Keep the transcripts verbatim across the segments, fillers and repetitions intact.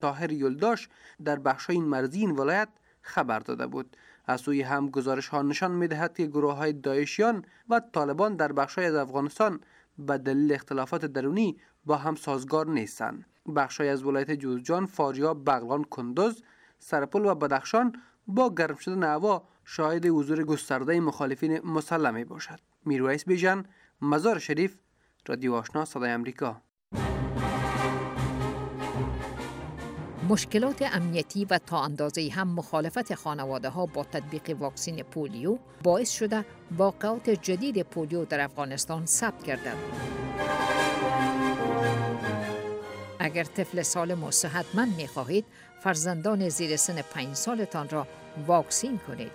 طاهر یلداش در بخش‌های مرزی این ولایت خبر داده بود. از سوی هم گزارش ها نشان می‌دهد که گروه‌های داعشیان و طالبان در بخش‌های از افغانستان به دلیل اختلافات درونی با هم سازگار نیستند. بخش‌های از ولایت جوزجان، فاریاب، بغلان، کندوز، سرپل و بدخشان با گرم شدن هوا شاهد حضور گسترده مخالفین مسلح میباشد. میرویس بیژن، مزار شریف، رادیو آشنا صدای امریکا. مشکلات امنیتی و تا اندازه‌ای هم مخالفت خانواده‌ها با تطبیق واکسن پولیو باعث شده واقعات جدید پولیو در افغانستان ثبت گردد. اگر طفل سالم و صحتمند می‌خواهید، فرزندان زیر سن پنج سالتان را واکسین کنید.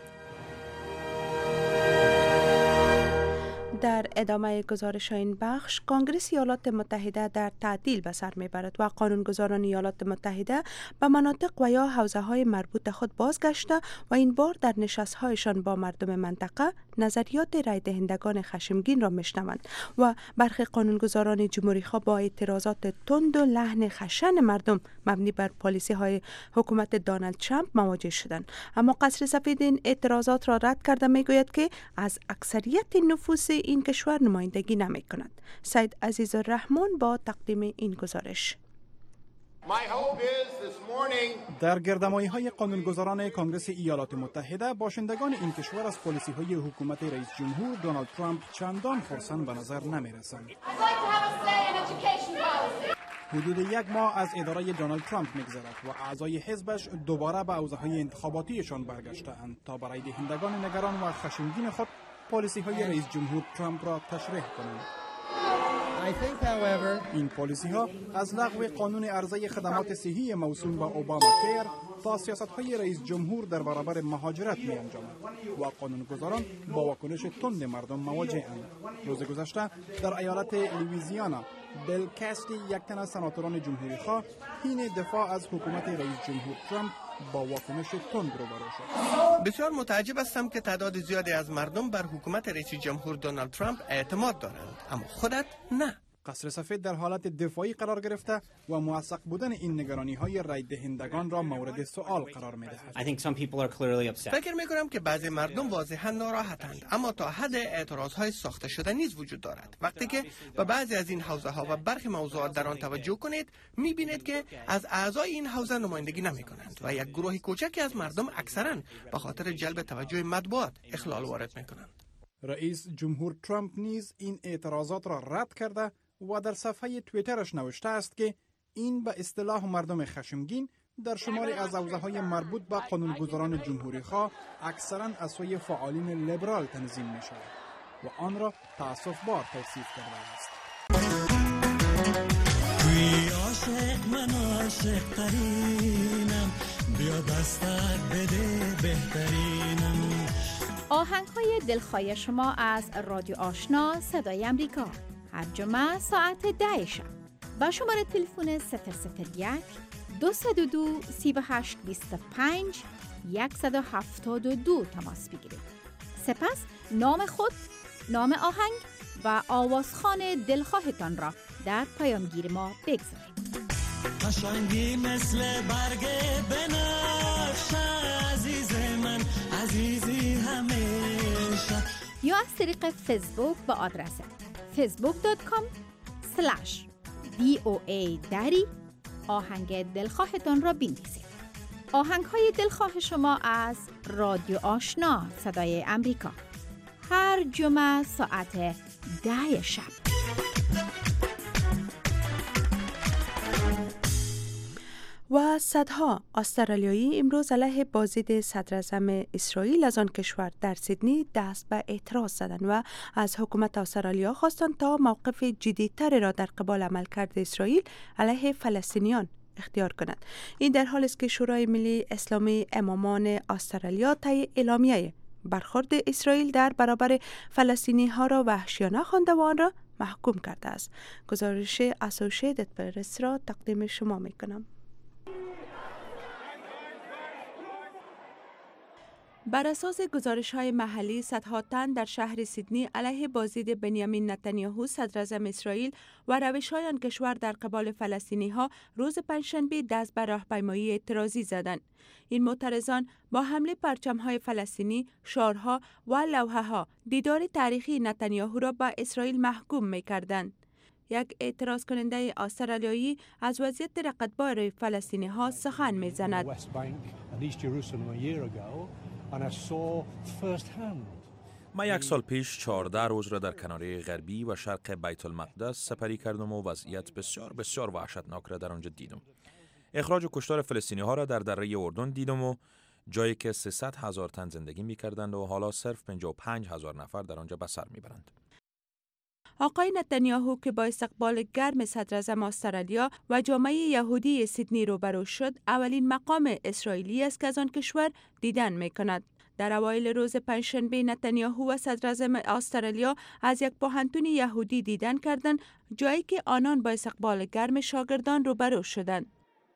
در ادامه گزارش این بخش، کنگره ایالات متحده در تعطیل به سر میبرد و قانونگذاران ایالات متحده به مناطق و یا حوزه‌های مربوط خود بازگشته و این بار در نشست‌هایشان با مردم منطقه نظریات رای دهندگان خشمگین را میشنوند و برخی قانونگذاران جمهوری‌خواه با اعتراضات تند و لحن خشن مردم مبنی بر پالیسی‌های حکومت دونالد ترامپ مواجه شدند. اما قصر سفید این اعتراضات را رد کرده میگوید که از اکثریت نفوس این کشور نمایندگی نمی کند. سید عزیز الرحمن با تقدیم این گزارش. در گردمایی های قانونگذاران کنگره ایالات متحده، باشندگان این کشور از پالیسی های حکومت رئیس جمهور دونالد ترامپ چندان خرسند به نظر نمی رسند. حدود یک ماه از اداره دونالد ترامپ می‌گذرد و اعضای حزبش دوباره به حوزه‌های انتخاباتیشان برگشته‌اند تا برای دهندگان نگران و خشمگین خود پالیسی های رئیس جمهور ترامپ را تشریح کنند. این پالیسی ها از لغو قانون عرضه خدمات صحی موسوم به اوباما کیر تا سیاست های رئیس جمهور در برابر مهاجرت می انجامد و قانونگذاران با واکنش تند مردم مواجه اند. روز گذشته در ایالت لوئیزیانا، بیل کاستی، یک تن از سناتوران جمهوری خواه، حین دفاع از حکومت رئیس جمهور ترامپ با واکنش تند روبرو شد. بسیار متعجب هستم که تعداد زیادی از مردم بر حکومت رئیس جمهور دونالد ترامپ اعتماد دارند، اما خودت نه. قصر سفید در حالت دفاعی قرار گرفته و موثق بودن این نگرانی های رای دهندگان را مورد سوال قرار می دهد. فکر می کنم که بعضی مردم واضحا ناراحتند، اما تا حد اعتراض های ساخته شده نیز وجود دارد. وقتی که به بعضی از این حوزه ها و برخی موضوعات در آن توجه کنید، می بینید که از اعضای این حوزه نمایندگی نمی کنند و یک گروه کوچکی از مردم اکثرا به خاطر جلب توجه مطبوعات اخلال وارد می کنند. رئیس جمهور ترامپ نیز این اعتراضات را رد کرده و در صفحه توییترش نوشته است که این به اصطلاح مردم خشمگین در شماری از حوزه‌های مربوط به قانونگذاران جمهوری خواه اکثراً از سوی فعالین لیبرال تنظیم می شود و آن را تأسف بار توصیف کرده است. توی عاشق من عاشق ترینم، بیا دستت بده بهترینم. آهنگ‌های دلخواه شما از رادیو آشنا صدای امریکا، هر جمعه ساعت ده شب با شماره تلفن صفر صفر یک دو صفر دو سه هشت دو پنج صفر یک هفت دو تماس بگیرید. سپس نام خود، نام آهنگ و آوازخوان دلخواهتان را در پیامگیر ما بگذارید. قشنگی مثل برگ بنفش، عزیز من عزیزی همیشه. یا از طریق فیسبوک با آدرس فیسبوک دات کام اسلش دی او ای دری آهنگ دلخواهتان را بنویسید. آهنگ های دلخواه شما از رادیو آشنا صدای امریکا، هر جمعه ساعت ده شب. و صدها استرالیایی امروز علیه بازدید صدراعظم اسرائیل از آن کشور در سیدنی دست به اعتراض زدند و از حکومت استرالیا خواستند تا موقف جدی‌تری را در قبال عملکرد اسرائیل علیه فلسطینیان اختیار کند. این در حالی است که شورای ملی اسلامی امامان استرالیا طی اعلامیه برخورد اسرائیل در برابر فلسطینی ها را وحشیانه خوانده و آن را محکوم کرده است. گزارش اسوسییتد پرس را تقدیم شما می کنم. بر اساس گزارش‌های محلی، صدها تن در شهر سیدنی علیه بازدید بنیامین نتانیاهو صدراعظم اسرائیل و روش‌های آن کشور در قبال فلسطینی‌ها روز پنجشنبه دست به راهپیمایی اعتراضی زدند. این معترضان با حمله پرچم‌های فلسطینی، شعارها و لوحه‌ها دیدار تاریخی نتانیاهو را به اسرائیل محکوم می‌کردند. یک اعتراض کننده استرالیایی از وضعیت رقتبار فلسطینی‌ها سخن می‌زند. من یک سال پیش چهارده روز را در کناره غربی و شرق بیت المقدس سپری کردم و وضعیت بسیار بسیار وحشتناک را در آنجا دیدم. اخراج و کشتار فلسطینی ها را در دره اردن دیدم و جایی که سیصد هزار تن زندگی می کردند و حالا صرف پنجاه و پنج هزار نفر در آنجا به سر می برند. آقای نتانیاهو که با استقبال گرم صدراعظم استرالیا و جامعه یهودی سیدنی روبرو شد، اولین مقام اسرائیلی است که از آن کشور دیدن می کند. در اوایل روز پنجشنبه نتانیاهو و صدراعظم استرالیا از یک پوهنتون یهودی دیدن کردند، جایی که آنان با استقبال گرم شاگردان روبرو شدند.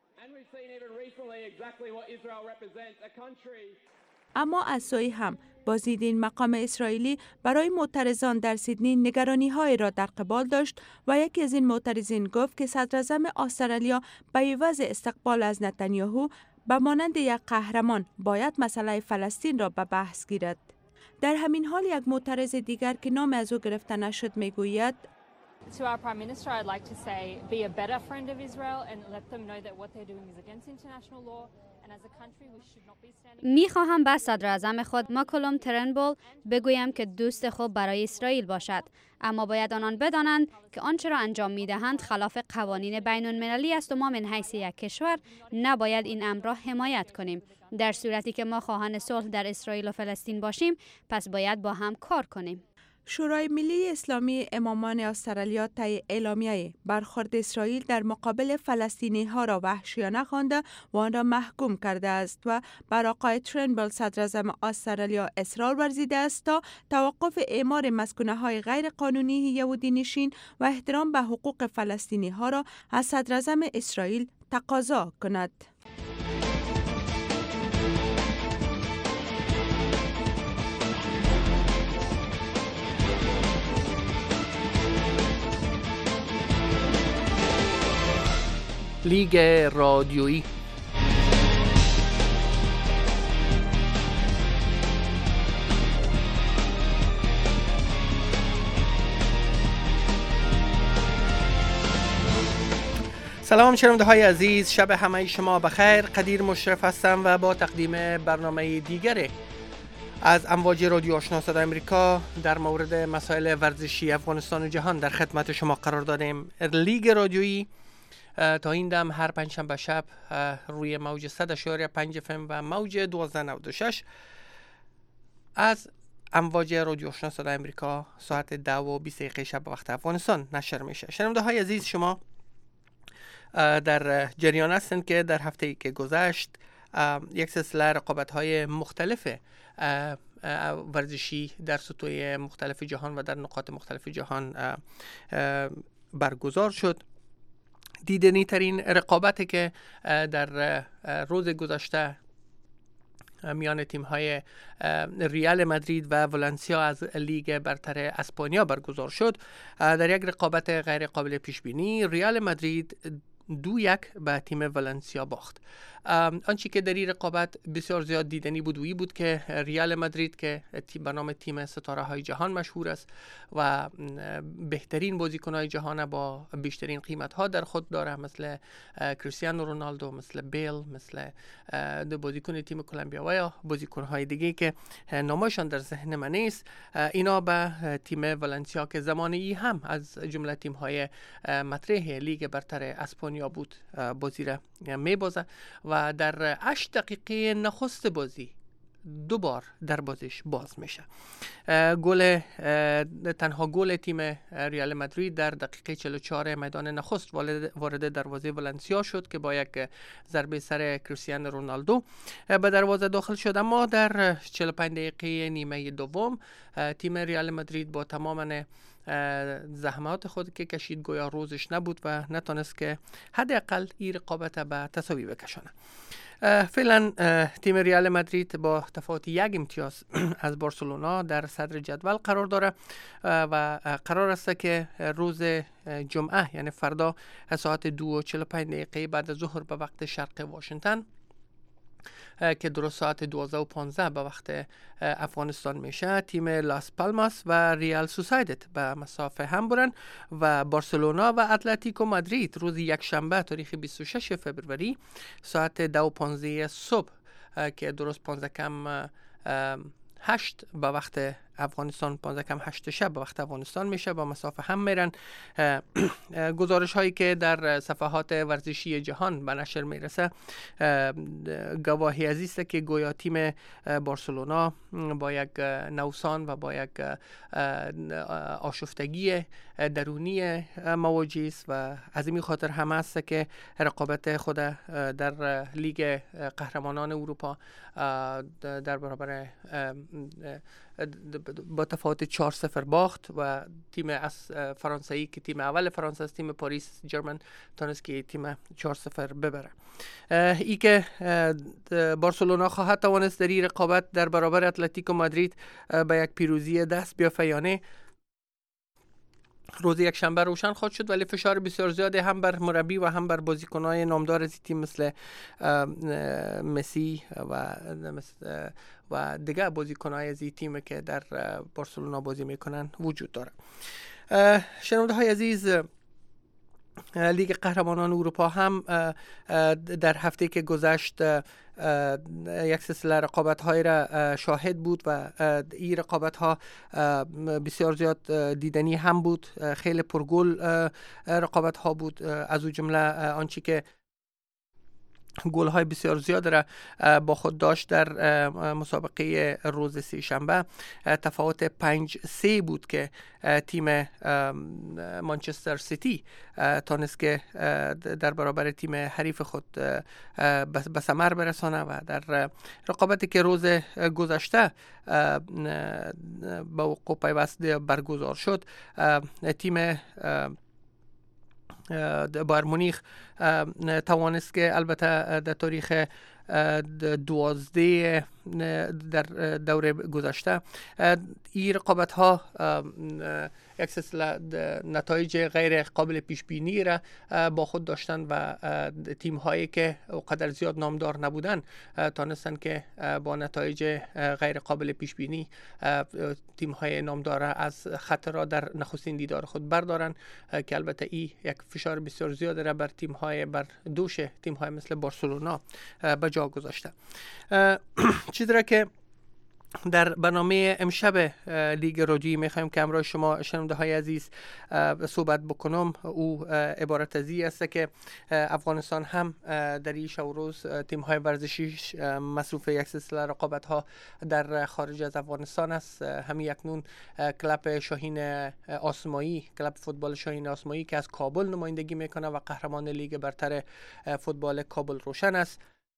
اما از سوی هم بازدید این مقام اسرائیلی برای معترضان در سیدنی نگرانی‌های را در قبال داشت و یکی از این معترضین گفت که صدراعظم استرالیا به عوض استقبال از نتانیاهو به مانند یک قهرمان باید مسئله فلسطین را به بحث گیرد. در همین حال یک معترض دیگر که نام از او گرفته نشد میگوید To our Prime Minister, I'd like to say, be a better friend of Israel and let them know that what they're doing is against international law. And as a country, we should not be standing... می خواهم به صدراعظم خود ماکولوم ترنبول بگویم که دوست خوب برای اسرائیل باشد، اما باید آنان بدانند که آنچه را انجام می دهند خلاف قوانین بین المللی است و ما من حیث یک کشور نباید این امر را حمایت کنیم. در صورتی که ما خواهان صلح در اسرائیل و فلسطین باشیم، پس باید با هم کار کنیم. شورای ملی اسلامی امامان استرالیا طی اعلامیه برخورد اسرائیل در مقابل فلسطینی ها را وحشیانه خوانده و آن را محکوم کرده است و بر آقای ترنبل صدراعظم استرالیا اصرار ورزیده است تا توقف اعمار مسکونه های غیر قانونی یهودی نشین و احترام به حقوق فلسطینی ها را از صدراعظم اسرائیل تقاضا کند. لیگ رادیویی. سلام شنونده های عزیز، شب همه شما بخیر. قدیر مشرف هستم و با تقدیم برنامه دیگری از امواج رادیو آشنا صدای امریکا در مورد مسائل ورزشی افغانستان و جهان در خدمت شما قرار دادیم. لیگ رادیویی تا این دم هر پنجشنبه شب روی موج صد اشاری پنج اف ام و موج دوازده نود و شش از امواج رادیو آشنا صدای امریکا ساعت ده و بیست دقیقه شب وقت افغانستان نشر میشه. شنونده های عزیز، شما در جریان هستند که در هفته ای که گذشت یک سلسله رقابت های مختلف ورزشی در سطوح مختلف جهان و در نقاط مختلف جهان برگزار شد. دیدنی ترین رقابتی که در روز گذشته میان تیم های ریال مادرید و ولنسیا از لیگ برتر اسپانیا برگزار شد. در یک رقابت غیر قابل پیش بینی ریال مادرید دو یک به تیم ولنسیا باخت. آنچه که در این رقابت بسیار زیاد دیدنی بود وی بود که ریال مادرید که به نام تیم ستاره های جهان مشهور است و بهترین بازیکن های جهان با بیشترین قیمت ها در خود داره، مثل کریستیانو رونالدو، مثل بیل، مثل دو بازیکن تیم کلمبیا و یا بازیکن های دیگه که نامشان در ذهن من نیست، اینا به تیم ولنسیا که زمانی هم از جمله تیم های مطرح لیگ برتر اسپانیا بود بازی را میبازه و در هشت دقیقه نخست بازی دو بار در بازیش باز میشه. گل تنها گل تیم ریال مادرید در دقیقه چهل و چهار میدان نخست وارد دروازه ولنسیا شد که با یک ضربه سر کریستیانو رونالدو به دروازه داخل شد، اما در چهل و پنج دقیقه نیمه دوم تیم ریال مادرید با تماما زحمات خود که کشید گویا روزش نبود و نتونست که حداقل این رقابت به تساوی بکشانه. فعلا تیم ریال مادرید با تفاوت یک امتیاز از بارسلونا در صدر جدول قرار داره و قرار است که روز جمعه یعنی فردا ساعت دو و چهل و پنج دقیقه بعد از ظهر به وقت شرق واشنگتن که درست ساعت دوازده و پانزده به وقت افغانستان میشه، تیم لاس پالماس و ریال سوسایداد به مسافه هم برن و بارسلونا و اتلتیکو مادرید روز یک شنبه تاریخ بیست و شش فوریه ساعت دو و پانزده صبح که درست پانزده کم هشت به وقت افغانستان، پانزده کم هشت شب به وقت افغانستان میشه، با مسافه هم میرن. گزارش هایی که در صفحات ورزشی جهان به نشر میرسه گواهی از است که گویا تیم بارسلونا با یک نوسان و با یک آشفتگی درونی مواجه است و از این خاطر هم است که رقابت خود در لیگ قهرمانان اروپا در برابر با تفاوت چهار صفر باخت و تیم از فرانسوی که تیم اول فرانسه است، تیم پاریس جرمن، تونست که تیم چهار صفر ببره. ای که بارسلونا خواهد توانست در این رقابت در برابر اتلتیکو مادرید به یک پیروزی دست بیافته یا نه روز یک شنبه روشن خواهد شد، ولی فشار بسیار زیاده هم بر مربی و هم بر بازیکن‌های نامدار از تیم مثل مسی و و دیگه بازیکن‌های از این تیم که در بارسلونا بازی میکنن وجود داره. شنونده های عزیز، لیگ قهرمانان اروپا هم در هفته که گذشت یک سلسله رقابت های را شاهد بود و این رقابت ها بسیار زیاد دیدنی هم بود، خیلی پرگل رقابت ها بود، از او جمله آنچه که گل های بسیار زیاد را با خود داشت در مسابقه روز سه شنبه. تفاوت پنج سه بود که تیم مانچستر سیتی تانست که در برابر تیم حریف خود به ثمر برسانه و در رقابتی که روز گذشته با وقوع پیوسته برگزار شد، تیم بایر مونیخ توانست که البته در تاریخ دوازده در دوره گذشته این رقابت ها یک سلسله نتایج غیر قابل پیش بینی را با خود داشتن و تیم هایی که قدر زیاد نامدار نبودن تانستن که با نتایج غیر قابل پیش بینی تیم های نامدار از خطر را در نخستین دیدار خود بردارن، که البته این یک فشار بسیار زیاد را بر تیم های بر دوش تیم های مثل بارسلونا به جا گذاشته. چیزی را که در برنامه امشب لیگ رادیویی میخوایم که همراه شما شنونده های عزیز صحبت بکنم او عبارت از این است که افغانستان هم در این شب و روز تیم های ورزشی مصروف یک سلسله رقابت ها در خارج از افغانستان است. همین اکنون کلب شاهین آسمایی، کلب فوتبال شاهین آسمایی که از کابل نمایندگی میکنه و قهرمان لیگ برتر فوتبال کابل روشن است،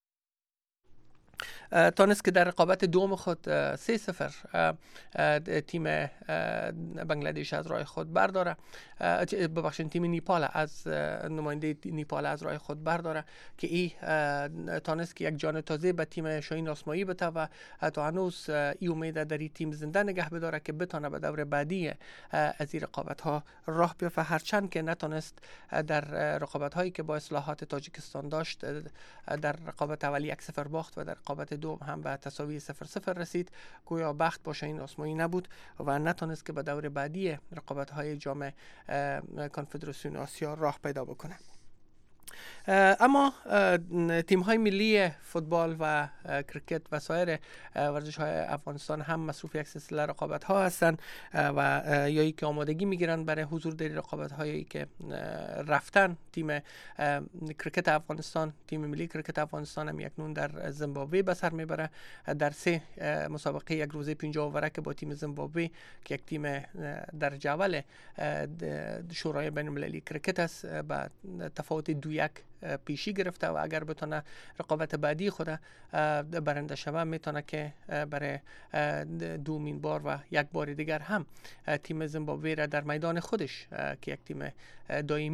تانست که در رقابت دوم خود سه صفر تیم بنگلادش از راه خود برداره، ببخشید تیم نیپال از نماینده نیپال از راه خود برداره که ای تانست که یک جان تازه به تیم شاهین آسمایی بده و تا هنوز ای امید در این تیم زنده نگه بداره که بتونه به دور بعدی از این رقابت ها راه بیفته، هرچند که نتونست در رقابت هایی که با اصلاحات تاجیکستان داشت در رقابت اولی یک صفر باخت و در رقابت دوم هم به تساوی صفر صفر رسید. گویا بخت با شاهین آسمایی نبود و نتونست که به دور بعدی رقابت های جام کنفدراسیون آسیا راه پیدا بکنه. اما تیم های ملی فوتبال و کرکت و سایر ورزش های افغانستان هم مصروف یک سلسله رقابت ها هستند و یایی که آمادگی میگیرن برای حضور در رقابت هایی که رفتن. تیم کرکت افغانستان، تیم ملی کرکت افغانستان هم یکنون در زیمبابوه به سر میبره در سه مسابقه یک روزه پنجاه اووره که با تیم زیمبابوه که یک تیم در جدول شورای بین المللی کرکت است با تفاوت دو یک پیشی گرفته و اگر بتونه رقابت بعدی خود برنده شوه میتونه که برای دومین بار و یک بار دیگر هم تیم زیمبابوه را در میدان خودش که یک تیم دائمی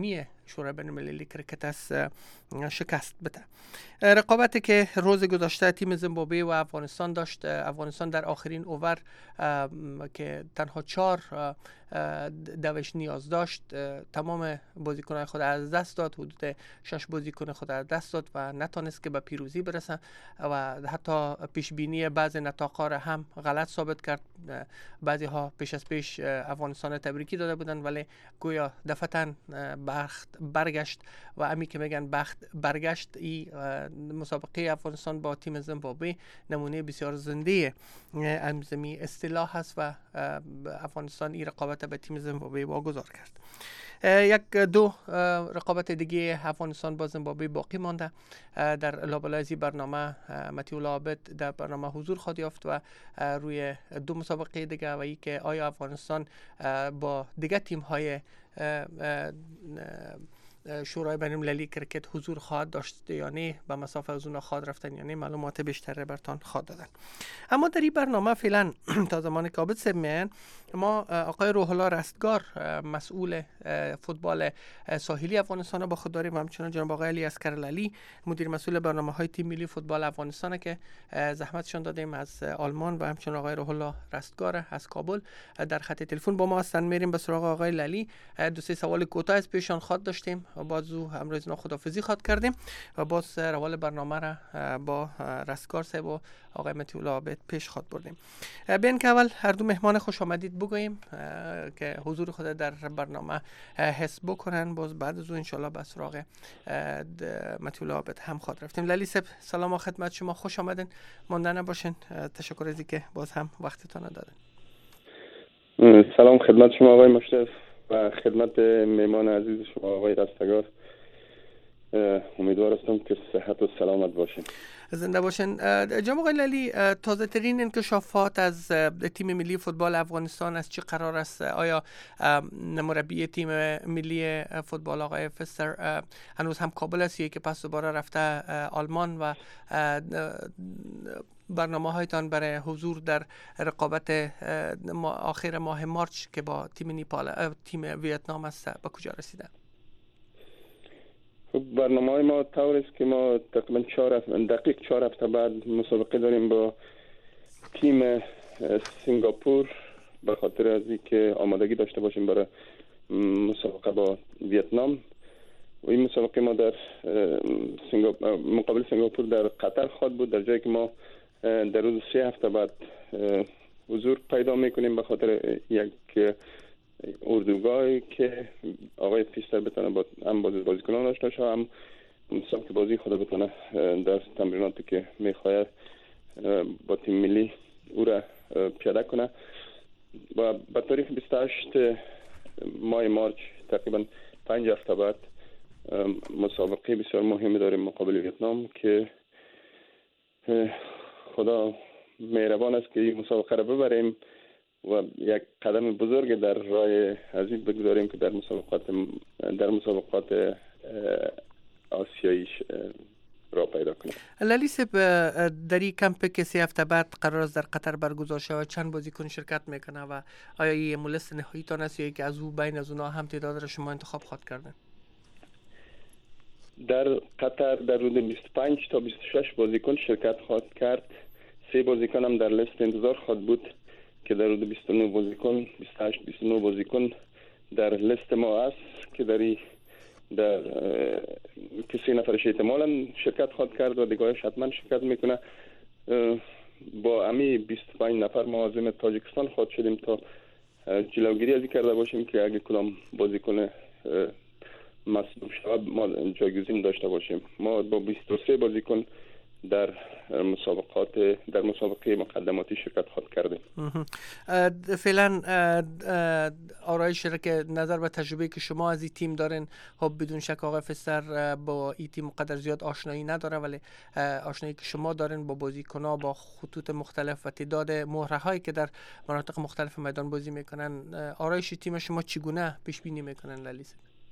شورای بین المللی کرکت است شکست بده. رقابتی که روز گذشته تیم زیمبابوه و افغانستان داشت، افغانستان در آخرین اوور که تنها چهار دوش نیاز داشت تمام بازیکنان خود از دست داد، حدود شش بازیکن خود از دست داد و نتونست که به پیروزی برسه و حتی پیش بینی بعضی نتایج را هم غلط ثابت کرد. بعضی ها پیش از پیش افغانستان تبریکی داده بودن ولی گویا دفعتاً بخت برگشت و امی که میگن بخت برگشت. ای مسابقه افغانستان با تیم زیمبابوه نمونه بسیار زنده امزمی اصطلاح هست و افغانستان این رقابت به تیم زیمبابوه واگذار کرد. یک دو رقابت دیگه افغانستان با زیمبابوه باقی مانده. در لابلایزی برنامه متیولا عابد در برنامه حضور خواهد یافت و روی دو مسابقه دیگه و ای که آیا افغانستان با دیگه تیم های شورای بین المللی کرکت حضور خواهد داشت یا نه، به مسافه از اون خواهد رفتن یا نه، معلومات بیشتر برتان خواهد دادن. اما در این برنامه فعلا تا زمانی که عابد صاحب میان ما آقای روح الله رستگار مسئول فوتبال ساحلی افغانستان با خود داریم و همچنان جناب آقای علی اسکرلالی مدیر مسئول برنامه‌های تیم ملی فوتبال افغانستان که زحمتشان دادیم از آلمان و همچنان آقای روح الله رستگار از کابل در خط تلفن با ما هستن. میریم به سراغ آقای لالی. دو سه سوال کوتاه از پیشان خواهد داشتیم و باز امروز نا خدافظی خواهد کردیم و باز روال برنامه را با رستگار صاحب و آقای متیولا عابد پیش خواهد بردیم. بین که اول هر دو مهمان خوش آمدید بگوییم که حضور خود در برنامه حس بکنن، باز بعد از اون انشالله به سراغ متیولا عابد هم خواهد رفتیم. لالی صاحب سلام و خدمت شما، خوش آمدین، مانده نباشین. تشکر از اینکه باز هم وقتتون دادن. سلام خدمت شما آقای مشرف و خدمت مهمان عزیز شما آقای رستگار. امیدوار هستم که صحت و سلامت باشین. زنده باشین. جناب آقای لالی، تازه ترین انکشافات از تیم ملی فوتبال افغانستان از چه قرار است؟ آیا مربی تیم ملی فوتبال آقای فستر هنوز هم کابل است که پس دوباره رفته آلمان و برنامه هایتان برای حضور در رقابت آخر ماه مارچ که با تیم نیپال تیم ویتنام است به کجا رسیده؟ برنامه های ما طور است که ما تقریبا چهار دقیق چهار هفته بعد مسابقه داریم با تیم سنگاپور به خاطر از اینکه آمادگی داشته باشیم برای مسابقه با ویتنام. و این مسابقه ما در سنگاپور مقابل سنگاپور در قطر خواهد بود، در جایی که ما در روز سه هفته بعد حضور پیدا میکنیم به خاطر یک اردوگاهی که آقای فیستر بتونه با هم بازی بازیکنان آشنا شه، هم مسابقه بازی خود بتونه در تمریناتی که میخواد با تیم ملی او را پیاده کنه. و به تاریخ بیست و هشت ماه مارچ تقریبا پنج هفته بعد مسابقه بسیار مهمی داریم مقابل ویتنام که خدا مهربان است که این مسابقه را ببریم و یک قدم بزرگ در راه عزیز بگذاریم که در مسابقات در مسابقات آسیایی را پیدا کنیم. لالی صاحب، در این کمپ که سه هفته بعد قرار است در قطر برگزار شود چند بازیکن شرکت میکنه و آیا این ملست نهایی تان است یا که از او بین از اونها هم تعداد را شما انتخاب خواهد کردن؟ در قطر در حدود بیست و پنج تا بیست و شش بازیکن شرکت خواهد کرد. سه بازیکن هم در لیست انتظار خواهد بود که در حدود بیست و نه بازیکن بیست و هشت بیست و نه بازیکن در لیست ما است که در در کسی نفرش احتمالاً شرکت خواهد کرد و دیگه‌اش حتما شرکت میکنه. با امی بیست و پنج نفر ما عازم تاجیکستان خواهد شدیم تا جلوگیری از این کرده باشیم که اگه کدام بازیکن مصدوم شود ما جایگزین داشته باشیم. ما با بیست و سه بازیکن در مسابقات در مسابقه مقدماتی شرکت خواهد کردیم. فعلا آرایش را که نظر به تجربه که شما از این تیم دارین، خب بدون شک آقای فستر با این تیم قدر زیاد آشنایی نداره، ولی آشنایی که شما دارین با بازیکن‌ها با خطوط مختلف و تعداد مهره‌هایی که در مناطق مختلف میدان بازی میکنن، آرایش تیم شما چگونه پیش بینی میکنن لالی؟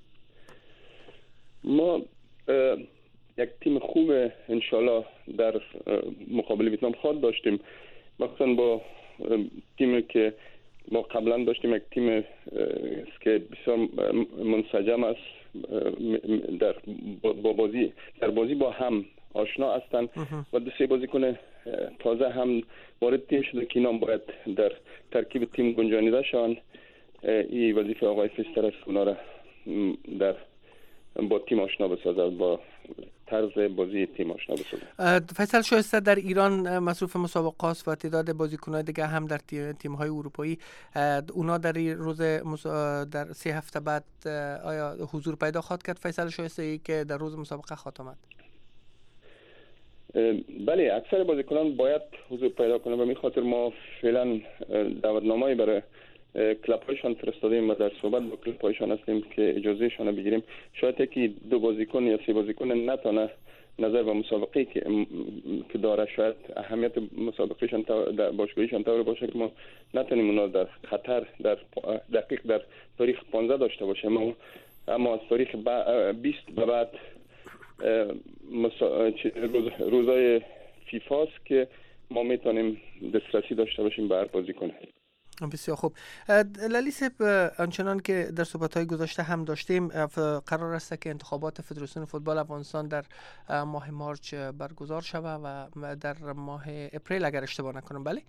ما یک تیم خوب انشالله در مقابل ویتنام خواهد داشتیم، مثلا با تیمی که ما قبلا داشتیم، یک تیم که بسیار منسجم است در با بازی در بازی با هم آشنا هستند و دو سه بازیکن تازه هم وارد تیم شده که اینا باید در ترکیب تیم گنجانیده شوند. این وظیفه آقای فیستر است اونا را در با تیم آشنا بسازد، با طرز بازی تیم آشنا بسازد. فیصل شایسته در ایران مصروف مسابقات و تعداد بازیکن‌های دیگه هم در تیم‌های اروپایی، اونا در روز در سه هفته بعد آیا حضور پیدا خواهد کرد فیصل شایسته ای که در روز مسابقه خواهد آمد؟ بله، اکثر بازیکنان باید حضور پیدا کنند و می خاطر ما فعلا دعوتنامه‌ای برای کلاب هایشان فرستادیم و در صحبت با کلاب هایشان هستیم که اجازه شان بگیریم. شاید یکی دو بازیکن یا سه بازیکن نتونه نظر به مسابقه که که داره، شاید اهمیت مسابقهشان در باشگاهیشان طور باشه که ما نتونیم اونا در خطر در دقیق در تاریخ پانزده داشته باشیم، اما از تاریخ بیست به بعد روز روزای فیفا است که ما میتونیم دسترسی داشته باشیم به هر بازیکن. بسیار خوب. لالی صاحب، آنچنان که در صحبت‌های گذشته هم داشتیم، قرار است که انتخابات فدراسیون فوتبال افغانستان در ماه مارچ برگزار شود و در ماه اپریل اگر اشتباه نکنم. بله،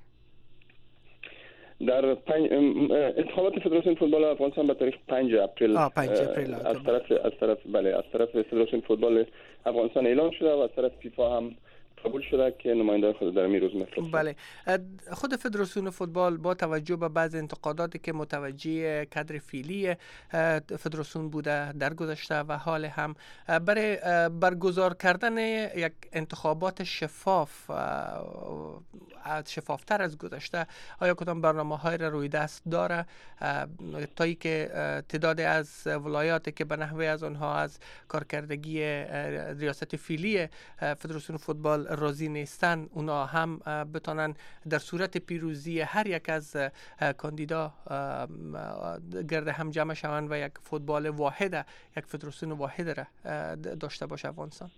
در پنج انتخابات فدراسیون فوتبال افغانستان به تاریخ پنج اپریل آه پنج اپریل از طرف از طرف بله از طرف فدراسیون فوتبال افغانستان اعلان شده و از طرف فیفا هم قبول شده که نماینده خود در می روز مفرد. بله، خود فدراسیون فوتبال با توجه به بعض انتقاداتی که متوجه کادر فعلی فدراسیون بوده در گذشته و حال هم، برای برگزار کردن یک انتخابات شفاف شفافتر از گذشته، آیا کدام برنامه‌های را روی دست داره تا ای که تعداد از ولایاتی که به نحوه از آنها از کارکردگی ریاست فعلی فدراسیون فوتبال راضی نیستن، اونا هم بتونن در صورت پیروزی هر یک از کاندیدا گرد هم جمع شوند و یک فوتبال واحد، یک فدراسیون واحد را داشته باشه افغانستان؟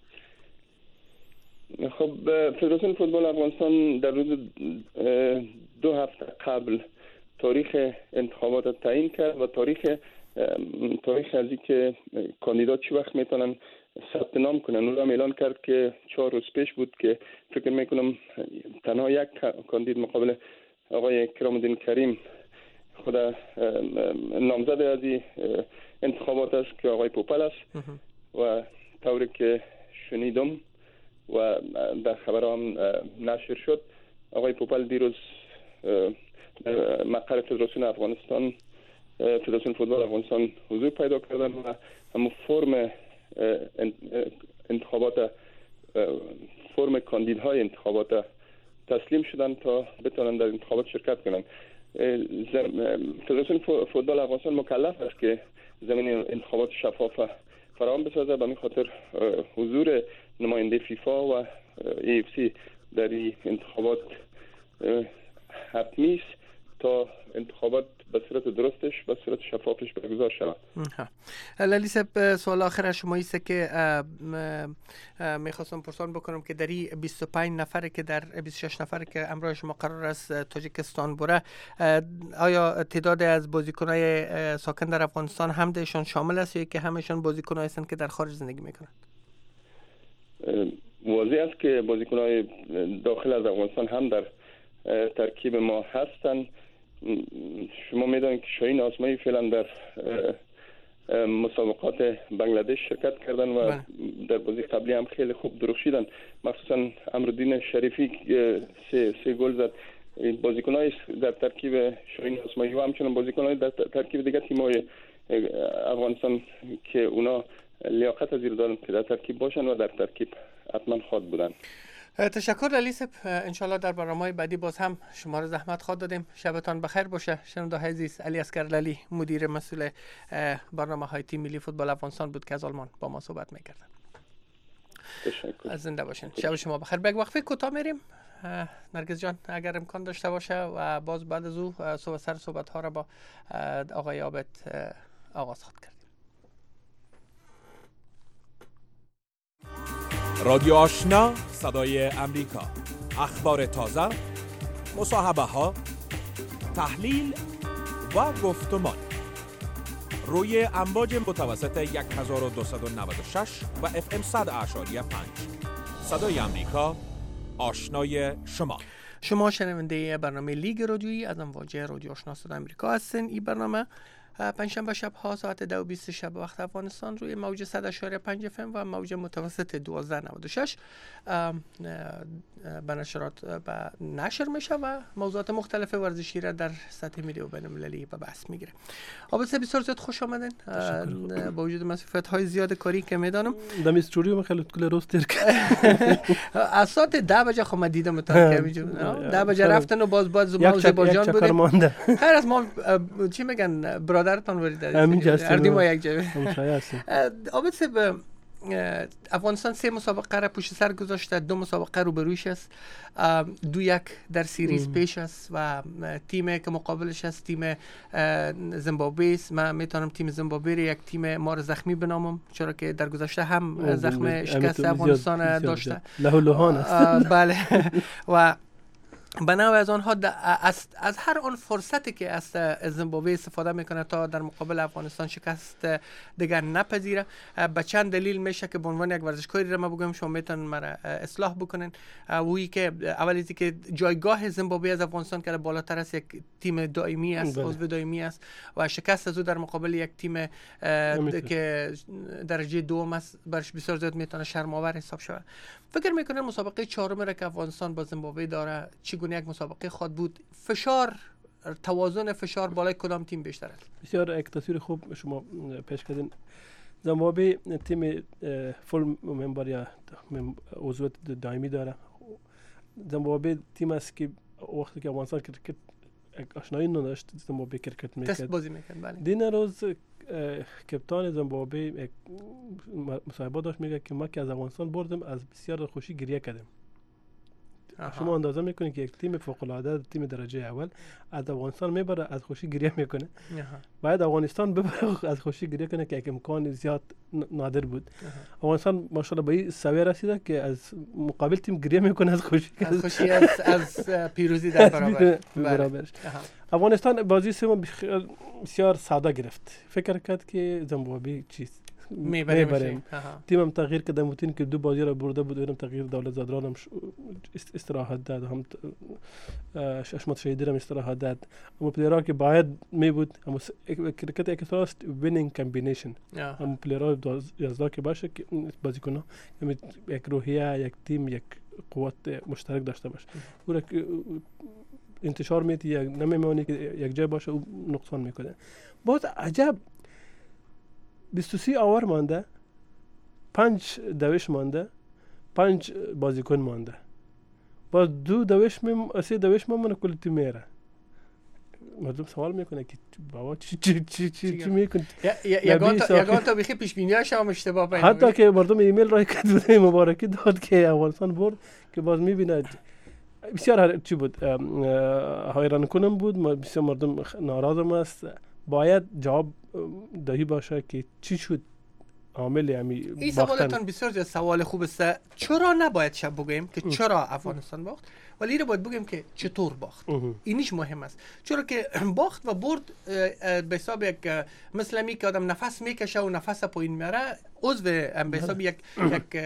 خب، فدراسیون فوتبال افغانستان در روز دو هفته قبل تاریخ انتخابات تعیین کرد و تاریخ تاریخ از اینکه کاندیدا چی وقت میتونن ثبت نام کنن اون را اعلان کرد که چهار روز پیش بود که فکر میکنم تنها یک کاندید مقابل آقای کرام الدین کریم خود نامزد از این انتخابات است که آقای پوپل است و طوری که شنیدم و در خبر هم نشر شد، آقای پوپل دیروز مقر فدراسیون افغانستان فدراسیون فوتبال افغانستان حضور پیدا کردن و همون فرم انتخابات فرم کاندیدهای انتخابات تسلیم شدن تا بتونن در انتخابات شرکت کنن. فدراسیون فوتبال افغانستان مکلف است که زمین انتخابات شفاف فراهم بسازه، به این خاطر حضور نماینده فیفا و ای اف سی در این انتخابات حتمی است تا انتخابات به صورت درستش به صورت شفافش برگزار شود. لالی صاحب، سوال آخر شما است که میخواستم پرسان بکنم که در این بیست و پنج نفر که در بیست و شش نفر که امروز شما قرار است تاجیکستان بره، آیا تعداد از بازیکنای ساکن در افغانستان هم درشان شامل است یا که همشان بازیکنایی هستند که در خارج زندگی میکنند؟ واضح است که بازیکنای داخل از افغانستان هم در ترکیب ما هستند. شما میدانید که شاهین آسمایی فعلا در مسابقات بنگلادش شرکت کردن و بله. در بازی قبلی هم خیلی خوب درخشیدن، مخصوصا امرالدین شریفی سه, سه گل زد. بازیکنای در ترکیب شاهین آسمایی و همچنان بازیکنای در ترکیب دیگر تیم‌های افغانستان که اونا لیاقت از این دارن که در ترکیب باشن و در ترکیب حتما خواهد بودن. تشکر لالی صاحب، انشالله در برنامه‌های بعدی باز هم شما را زحمت خواهد دادیم. شبتان بخیر باشه. شنونده‌های عزیز، علی اصغر لالی مدیر مسئول برنامه‌های تیم ملی فوتبال افغانستان بود که از آلمان با ما صحبت می‌کرد. تشکر. از زنده باشین. شب شما بخیر. به وقفه کوتاه میریم. نرگس جان اگر امکان داشته باشه و باز بعد از او صحبت سر صحبت‌ها را با آقای عابد آغاز خواهد کرد. رادیو آشنا، صدای امریکا، اخبار تازه، مصاحبه ها، تحلیل و گفتمان. روی امواج متوسط هزار و دویست و نود و شش و اف ام صد اعشاری پنج. صدای امریکا، آشنای شما. شما شنونده برنامه لیگ رادیویی از امواج رادیو آشنا صدای آمریکا هستین. این برنامه پنجشنبه شب ها ساعت دو و بیست شب وقت افغانستان روی موج صد اعشاری پنج اف ام و موج متوسط دوازده و نود و شش به نشرات به نشر میشه و موضوعات مختلف ورزشی را در سطح ملی و بین المللی به بحث میگیره. آباد بسیار زیاد خوش آمدین. با وجود مسئولیت های زیاد کاری که میدانم دم استودیو خیلی کل روز تیر از ساعت ده بجه خب من دیدم تا که میجون ده بجه رفتن و باز باز ما آذربایجان بودیم. خیر از ما چی میگن برادرتان ورید اردیم ما یک جای. آباد سب افغانستان سه مسابقه را پشت سر گذاشته، دو مسابقه رو برویش است، دو یک در سیریز پیش است و تیمی که مقابلش است تیم زیمبابوه است. من میتونم تیم زیمبابوه یک تیم ما را زخمی بنامم، چرا که در گذشته هم زخم شکست افغانستان داشته. له و لهان است. بله و بنابراین از آنها از, از هر آن فرصتی که از زیمبابوه استفاده میکنه تا در مقابل افغانستان شکست دیگر نپذیره. به چند دلیل میشه که به عنوان یک ورزشکاری را ما بگم شما میتونن مرا اصلاح بکنن. وی که اولی که جایگاه زیمبابوه از افغانستان که بالاتر است، یک تیم دائمی است، عضو دائمی است و شکست از او در مقابل یک تیم که درجه دوم است برش بسیار زیاد میتونه شرم‌آور حساب شود. فکر میکنم مسابقه چهارم را که افغانستان با زیمبابوه داره چگونه یک مسابقه خود بود؟ فشار توازن فشار بالای کدام تیم بیشتر است؟ بسیار یک تصویر خوب شما پیش کردین. زیمبابوه تیم فول ممبر یا عضویت دائمی داره. زیمبابوه تیم است که وقتی که افغانستان کرکت آشنایی نداشت زیمبابوه کرکت میکرد، تست بازی میکرد. بله. دین روز کپتان زیمبابوه یک مصاحبه داشت میگه که ما که از افغانستان بردم از بسیار خوشی گریه کردم. شما اندازه میکنید که یک تیم فوق العاده تیم درجه اول از افغانستان میبره از خوشی گریه میکنه. باید افغانستان ببره از خوشی گریه کنه که یک امکان زیاد نادر بود. افغانستان ماشاءالله به این سویه رسیده که از مقابل تیم گریه میکنه از خوشی از خوشی از, از پیروزی در برابر برابرش. افغانستان بازی سوم بسیار ساده گرفت. فکر کرد که زیمبابوه چیز میبریم. تیمم تغییر کردم بودین که دو بازی را برده بود، اونم تغییر دولت زادران هم استراحت داد، هم ششمت شهیدی هم استراحت داد. اما پلیرها که باید می بود، اما کرکت یک راست وینینگ کامبینیشن. اما پلیرها یازده که باشه که بازیکن ها یک روحیه، یک تیم، یک قوت مشترک داشته باشه. اون انتشار میتی یک نمیمونی که یک جای باشه او نقصان میکنه. باز عجب بیست و سه آور مانده، پنج دوش مانده، پنج بازیکن مانده. باز دو دوش میم سه دوش ممونه کل تیم میره. مردم سوال میکنه که بابا چی چی چی چی چی میکنی؟ یگان تا یگان تا بخی پیش بینیاش هم اشتباه بینه. حتی که مردم ایمیل رای کرد مبارکی داد که افغانستان برد که باز میبینه بسیار چی بود، حیران کنم بود. بسیار مردم ناراض است. باید جواب دهی باشه که چی شد عامل امی باختن. این سوالتان بسیار سوال خوب است. چرا نباید شب بگیم که چرا افغانستان باخت، ولی رو باید بگیم که چطور باخت. اینیش مهم است، چرا که باخت و برد به حساب یک مثل می که آدم نفس میکشه و نفس پایین میاره، عضو به حساب یک یک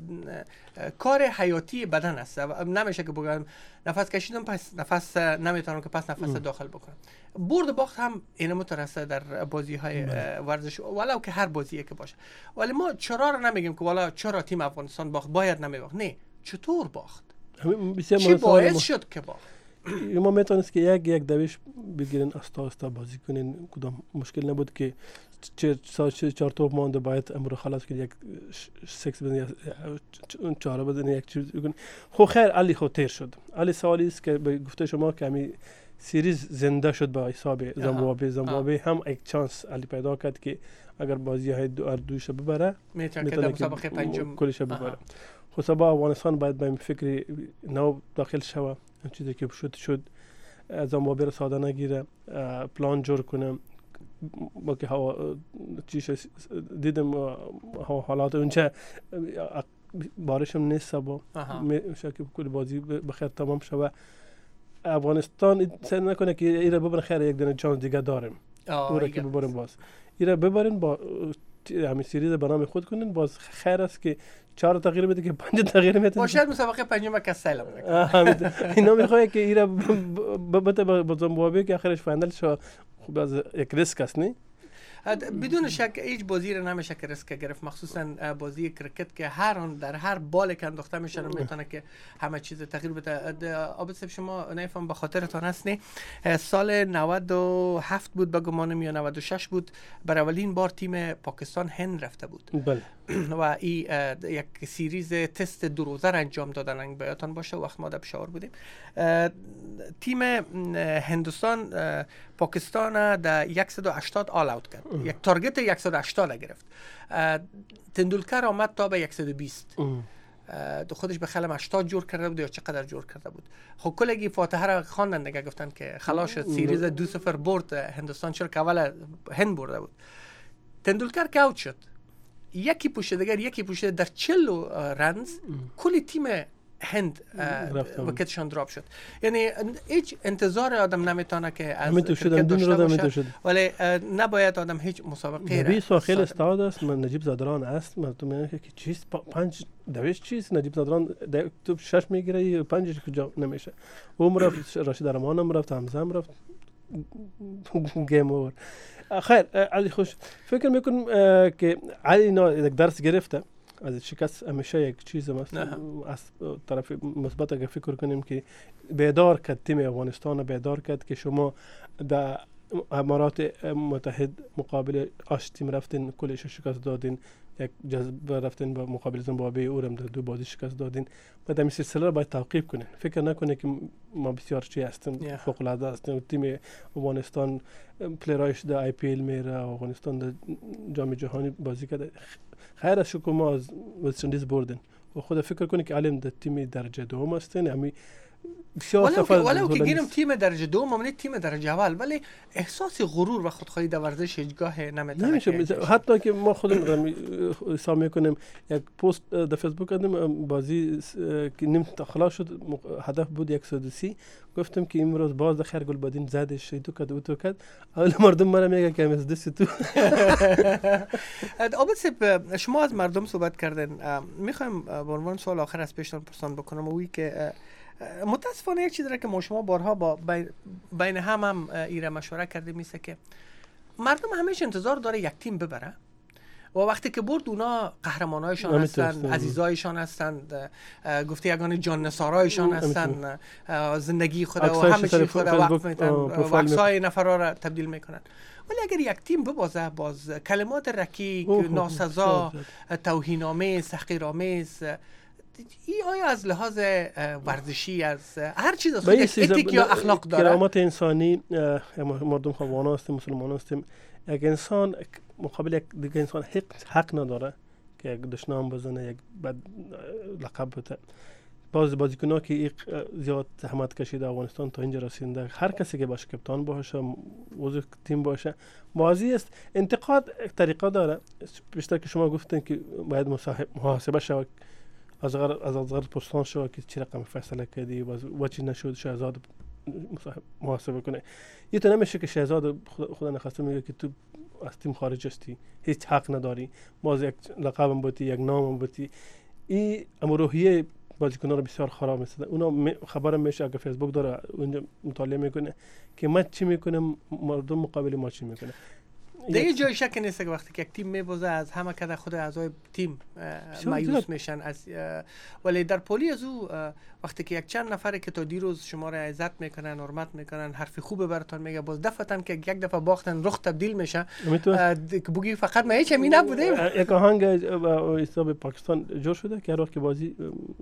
کار حیاتی بدن است. نمیشه که بگم نفس کشیدم پس نفس نمیتونم که پس نفس داخل بکنم. برد باخت هم این مترسه در بازی های ورزش، ولو که هر بازیه که باشه. ولی ما چرا رو نمیگیم که والا چرا تیم افغانستان باخت، باید نمیباخت. نه، چطور باخت؟ چی باعث شد که باخت؟ ما میتونست که یک یک دویش بگیرن، استا استا بازی کنین، کدام مشکل نبود که چه چهار توپ مونده باید امر خلاص کنید، یک سکس بزنید یا چهار بزنید یک چیز بکنید. خو خیر علی خو تیر شد. علی سوالی است که به گفته شما که می سریز زنده شد با حساب زیمبابوه. زیمبابوه هم یک چانس علی پیدا کرد که اگر بازی های دو اردوش ببره میتونه که مسابقه پنجم کلش ببره. خو سبا افغانستان باید به فکر نو داخل شوه. چیزی که شد شد زیمبابوه را ساده نگیره، پلان جور کنه. با که هوا چیش دیدم حالات اونجا بارش هم نیست سبا میشه که کل بازی بخیر تمام شوه. افغانستان سعی نکنه که این را ببرن، خیر یک دونه چانس دیگه داریم او را که ببریم باز. اینا ببرین با همین سریز برنامه خود کنین. باز خیر است که چهار تغییر بده که پنج تغییر میتونه باشه. مسابقه پنجم که سلام میکنه. اینا میخواد که اینا بده با زیمبابوه که آخرش فاینال شو. خب از یک ریسک است نه؟ بدون شک هیچ بازی رو نمیشه که ریسک گرفت، مخصوصا بازی کرکت که هر آن در هر بال که انداخته میشه میتونه که همه چیز تغییر بده. عابد صاحب شما نمیفهم به خاطرتان هست نه، سال نود و هفت بود به گمانم یا نود و شش بود، برای اولین بار تیم پاکستان هند رفته بود. بله. و این یک سیریز تست دو روزه را انجام دادن. بیاتان باشه وقت ما در پشاور بودیم. تیم هندوستان پاکستان در صد و هشتاد آل اوت کرد. یک تارگت صد و هشتاد گرفت. تندولکر آمد تا به صد و بیست. دو خودش به خلم هشتاد جور کرده بود یا چقدر جور کرده بود. خب کلگی فاتحه را خواندن دیگه، گفتن که خلاص شد سیریز دو صفر برد هندوستان، چرا که اول هند برده بود. تندولکر که اوت شد، یکی پوشه دیگر یکی پوشه در چهل رنز کلی تیم هند وکتشان دراپ شد. یعنی هیچ انتظار آدم نمیتونه که از کرکت داشته باشه، ولی نباید آدم هیچ مسابقه را. نبی ساخیل استاد است، من نجیب زادران است، مردم میگن که چیز پنج دویش چیز نجیب زادران تو شش میگیره پنجش کجا نمیشه. او رفت، راشد رحمان هم رفت، حمزه هم رفت، گیم اوور. خیر علی خوش فکر میکنم که علی اینا یک درس گرفته از شکست. همیشه یک چیز است از طرف مثبت اگه فکر کنیم که بیدار کرد تیم افغانستان، بیدار کرد که شما در امارات متحد مقابل آش تیم رفتین کلش شکست دادین، یک جذبه رفتین با مقابل زیمبابوه او هم در دو بازی شکست دادین. بعد این سلسله را باید توقیف کنین. فکر نکنه که ما بسیار چی هستیم، فوق العاده هستیم. تیم افغانستان پلیرایش در آی پی ال میره، افغانستان در جام جهانی بازی کرده. خیر از شکر ما از وست اندیز بردن و خود فکر کنی که علم در تیم درجه دوم هستین. همین ولو که گیرم تیم درجه دوم ممنی تیم درجه اول، ولی احساس غرور و خودخواهی در ورزش هیچگاه نمیتونه نمیشه. حتی که ما خودم حساب میکنیم یک پست در فیسبوک کردیم بازی که نیم خلاص شد، هدف بود صد و سی، گفتم که امروز باز خیر گل بدین زدش تو کرد و تو کرد. اول مردم مرا میگه که از دست تو. عابد صاحب شما از مردم صحبت کردن، میخوایم به عنوان سوال آخر از پیشتان پرسان بکنم وی که متاسفانه یک چیزی را که ما شما بارها با بین هم هم ایره مشوره کرده میسه که مردم همیشه انتظار داره یک تیم ببره و وقتی که برد اونا قهرمانایشان هستند، عزیزایشان هستند، گفته یگانه جان نثارایشان هستند، زندگی خود و همه چیز خود وقت میتن و عکسای نفرها را تبدیل میکنن. ولی اگر یک تیم ببازه باز کلمات رکیک، ناسزا، توهین‌آمیز، تحقیرآمیز، ای آیا از لحاظ ورزشی از هر چیز از خودش اتیک یا اخلاق داره؟ کرامت انسانی، مردم خوانان هستیم، مسلمان هستیم، یک انسان مقابل یک دیگه انسان حق, حق نداره که یک دشنام بزنه، یک بد لقب بده. باز بازیکن‌ها که زیاد زحمت کشیده افغانستان تا اینجا رسیدن، هر کسی که باشه کپتان باشه، عضو تیم باشه، بازی است. انتقاد یک طریقه داره، بیشتر که شما گفتین که باید محاسبه شود، از غیر از از غیر پستان شو که چه رقم فیصله کردی و چی نشد، شهزاد محاسبه کنه. یه تو نمیشه که شهزاد خدا نخواسته میگه که تو از تیم خارج هستی، هیچ حق نداری، باز یک لقبم بودی، یک نامم بودی. این امروحیه بازیکن‌ها رو بسیار خراب می‌سازه. اونا خبرم میشه اگه فیسبوک داره اونجا مطالعه میکنه که من چی میکنم، مردم مقابل ما چی میکنه. دیگه جای شک نیست که وقتی که یک تیم میبازه از همه کده خود اعضای تیم مایوس میشن. از ولی در پولی از او وقتی که یک چند نفره که تا دیروز شما را عزت میکنن، حرمت میکنن، حرف خوب براتون میگه، باز دفعتن که یک دفعه باختن رخ تبدیل میشه که بگی فقط ما هیچ می نبودیم. یک آهنگ حساب پاکستان جور شده که هر وقت که بازی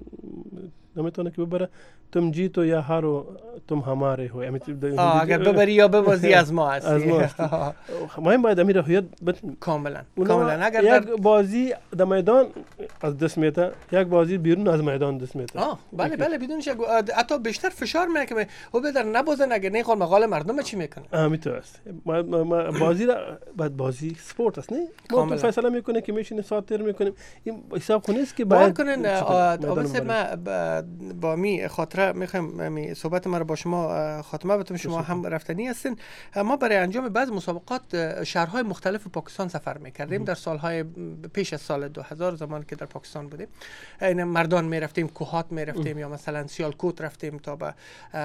نمیتونه که ببره، تم جیتو یا هارو تم هماره هو. اگر ببری یا ببازی از ما هستی. از ما هستی. ما باید امیر روحیت کاملا کاملا اگر یک بازی در میدان از دست میته، یک بازی بیرون از میدان دست میته. آه بله بله بدون شک. حتی بیشتر فشار میکنه او بدر نبازن اگر نه خود مقاله مردم چی میکنه. همینطور است. بازی را بعد بازی سپورت است نه؟ ما تو فیصله میکنه که میشینه ساعت تیر میکنیم. این حساب کنه است که باید کنن. اول ما با می خاطره میخوایم می صحبت ما رو با شما خاتمه بدیم. شما هم رفتنی هستین. ما برای انجام بعض مسابقات شهرهای مختلف پاکستان سفر میکردیم در سالهای پیش از سال دو هزار، زمانی که در پاکستان بودیم. این مردان میرفتیم، کوهات میرفتیم، یا مثلا سیالکوت رفتیم تا به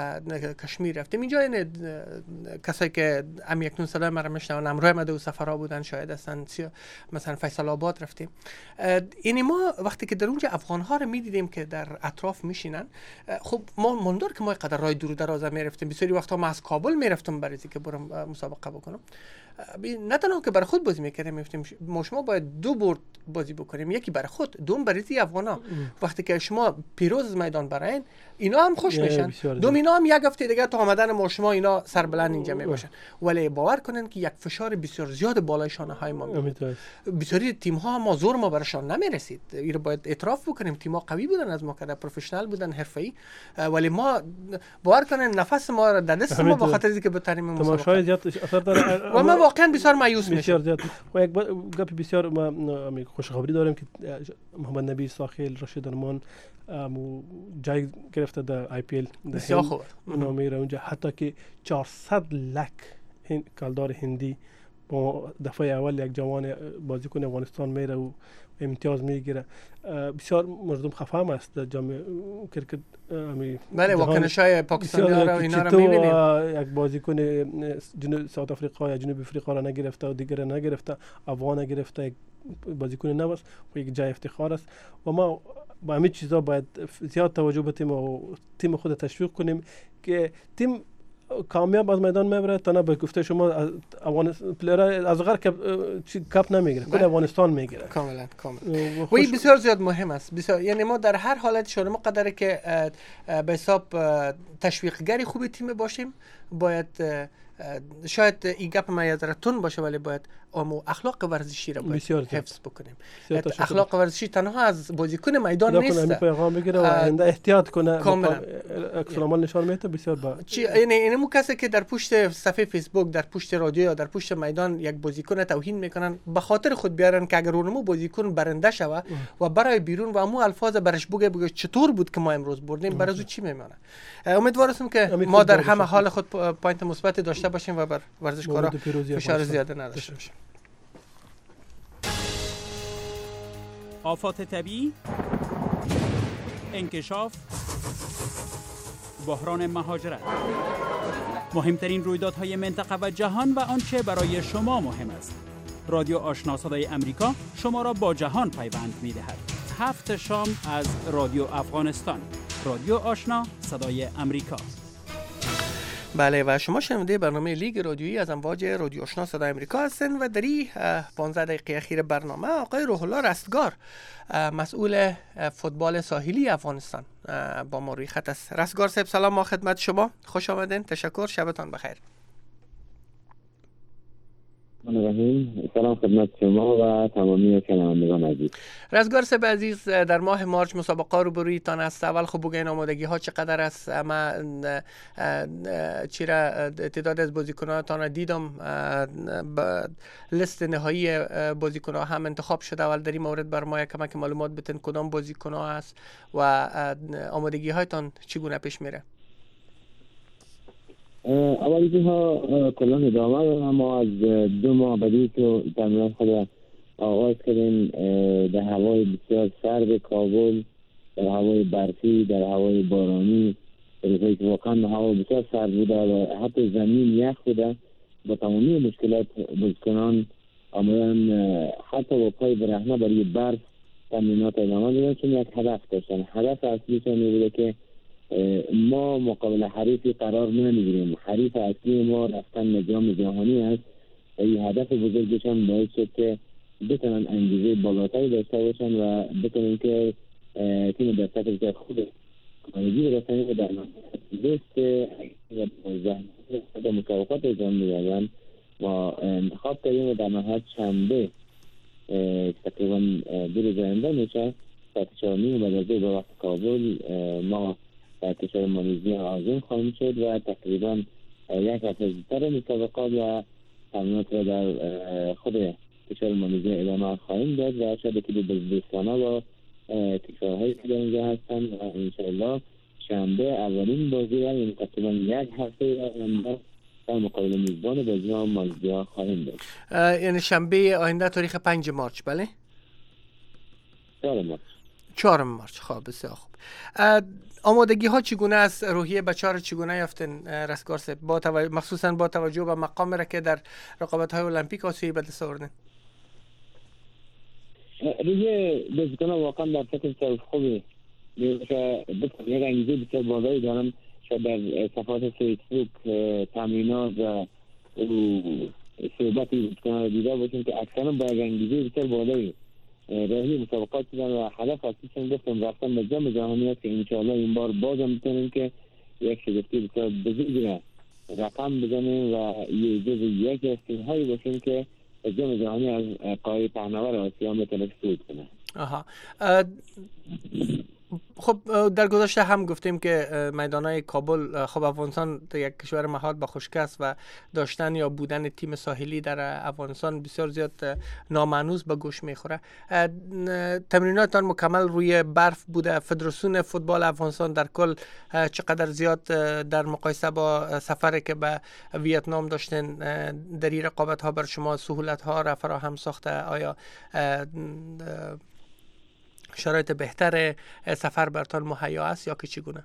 کشمیر رفتیم. اینجا این کسایی که ام یک صدای ما رو میشنون امروز ما دو سفرها بودن، شاید هستن. مثلا فیصل آباد رفتیم. این ما وقتی که در اونجا افغان ها رو میدیدیم که در اطراف میشینن، خب ما مندار که ما قدر راه دور دراز میرفتیم. بسیاری وقتا ما از کابل میرفتم برای اینکه برم مسابقه بکنم. نه تنها که برای خود بازی میکردیم، میفتیم ما شما باید دو برد بازی بکنیم، یکی برای خود، دوم برای تی افغانا. وقتی که شما پیروز از میدان براین، اینا هم خوش میشن، دوم اینا هم یک هفته دیگه تا آمدن ما شما اینا سربلند اینجا میباشن. ولی باور کنن که یک فشار بسیار زیاد بالای شانه های ما میاد. بسیاری تیم ها ما زور ما برشان نمیرسید. اینو باید اعتراف بکنیم، تیم ها قوی بودن، از ما کده پروفشنال بودن، حرفه‌ای، ولی ما باور کنن نفس ما را در دست ما به خاطر اینکه بتونیم مسابقه زیاد اثر داره. و ما واقعا بسیار مایوس میشیم. بسیار زیاد. و یک گپ بسیار ما خوشخبری داریم که محمد نبی ساخیل رشید درمان مو جای گرفته در آی پی ال بسیار خوب نامیره اونجا، حتی که چهارصد لک کالدار هندی با دفعه اول یک جوان بازیکن افغانستان میره و امتیاز میگیره. بسیار مردم خفه هم است در جام کرکت. بله، واکنش‌های پاکستانی ها رو اینا رو می‌بینیم. یک بازیکن جنوب ساوت آفریقا یا جنوب آفریقا را نگرفته و دیگر نگرفته، افغان نگرفته، یک بازیکن نو است و یک جای افتخار است. و ما با همین چیزا باید زیاد توجه بدیم و تیم خود تشویق کنیم که تیم کامیاب از میدان میبره. تا نه به گفته شما افغانستان پلیر از غیر کپ کپ نمیگیره، کل افغانستان میگیره. کاملا کاملا. و این بسیار زیاد مهم است. بسیار، یعنی ما در هر حالت شما قدره که به حساب تشویقگری خوب تیم باشیم، باید شاید این گپ ما یاد تون باشه، ولی باید امو اخلاق ورزشی را باید حفظ بکنیم. اخلاق ورزشی تنها از بازیکن میدان نیست. نکنه پیغام بگیره و آینده احتیاط کنه. عکس العمل نشان میده. بسیار با یعنی اینمو کسی که در پشت صفحه فیسبوک، در پشت رادیو یا در پشت میدان یک بازیکن توهین میکنن، به خاطر خود بیارن که اگر اونمو بازیکن برنده شوه و برای بیرون و امو الفاظ برش بگه بگه چطور بود که ما امروز بردیم، برای چی میمونه. امیدوارم که ما در همه حال خود پوینت مثبت داشته باشیم و بر ورزشکارا فشار زیاده نداشته باشیم. آفات طبیعی، انکشاف، بحران مهاجرت، مهمترین رویدادهای منطقه و جهان و آنچه برای شما مهم است. رادیو آشنا صدای امریکا شما را با جهان پیوند می‌دهد. هفت شام از رادیو افغانستان. رادیو آشنا صدای امریکا. بله، و شما شنونده برنامه لیگ رادیویی از امواج رادیو آشنا صدای امریکا هستین و در این پانزده دقیقه اخیر برنامه آقای روح الله رستگار، مسئول فوتبال ساحلی افغانستان، با ما روی خط است. رستگار صاحب سلام، ما خدمت شما، خوش آمدین. تشکر، شبتان بخیر. سلام خدمت شما و تمامی شنوندگان عزیز. رستگار صاحب عزیز، در ماه مارچ مسابقه رو برویتان است. اول خب بگین آمادگی ها چقدر است؟ اما چرا تعداد از بازیکن‌هاتان دیدم لیست نهایی بازیکن‌ها هم انتخاب شده، اول در این مورد بر ما کمک معلومات بتن کدام بازیکن‌ها است و آمادگی هایتان چگونه پیش میره؟ اولی ها کلان ادامه ما از دو ماه بعدی که تمرین خود آغاز کردیم در هوای بسیار سرد کابل، در هوای برفی، در هوای بارانی، در که واقعا هوا بسیار سرد بوده و حتی زمین یخ بوده. با تمامی مشکلات بازیکنان آمدن حتی با پای برهنه برای برف تمرینات ادامه دادن، چون یک هدف داشتن. هدف اصلیشان این بوده که ما مقابل حریفی قرار نمیگیریم. حریف اصلی ما رفتن نظام جهانی است و این هدف بزرگشان باعث شد که بتونن انگیزه بالاتری داشته باشن و بتونن که تیم در سطح بسیار خود کاملی برسن و در لیست و مسابقات اجرام می‌دادن ما انتخاب کردیم و در نهایت شنبه تقریبا دو روز آینده میشه ساعت چهار و نیم بعد از ظهر به وقت کابل ما در کشور مالیزی عازم خواهیم شد و تقریبا یک هفته زودتر مسابقات و تمرینات را در خود کشور مالیزی ادامه خواهیم داد و شاید که دو دوستانه با کشورهایی که در اینجا هستن و انشاءالله شنبه اولین بازی را یعنی تقریبا یک هفته در مقابل میزبان بازی ها مالزیا خواهیم داشت. یعنی شنبه آینده تاریخ پنج مارچ بله؟ چهارم مارچ. چهارم مارچ. خب بسیار خوب. آمادگی ها چگونه است؟ روحیه بچه ها را چگونه یافتن رستگار صاحب؟ با توجه مخصوصا با توجه به مقام را که در رقابت های المپیک آسیایی به دست آوردن. روحیه بازیکن ها واقعا در فکر بسیار خوبه. یک انگیزه بسیار بالایی دارن. شاید در صفحات فیسبوک تمرینات و صحبت بازیکن ها را دیده باشیم که اکثرا با یک انگیزه بسیار بالایی راهی مسابقات شدن و هدف اصلیشون گفتم رفتن به جام جهانی است که انشاءالله این بار بازم میتونیم که یک شگفتی بسیار بزرگی را رقم بزنیم و یه جز یک از تیم‌هایی باشیم که جام جهانی از قاره پهناور آسیا میتونه صعود کنه. آها. خب در گذشته هم گفتیم که میدانهای کابل، خب افغانستان یک کشور محال با خشکی و داشتن یا بودن تیم ساحلی در افغانستان بسیار زیاد نامانوس به گوش میخوره. تمریناتان مکمل روی برف بوده. فدراسیون فوتبال افغانستان در کل چقدر زیاد در مقایسه با سفری که به ویتنام داشتن در این رقابت ها بر شما سهولت ها را فراهم ساخته؟ آیا شرایط بهتر سفر برتان مهیا است یا که چگونه؟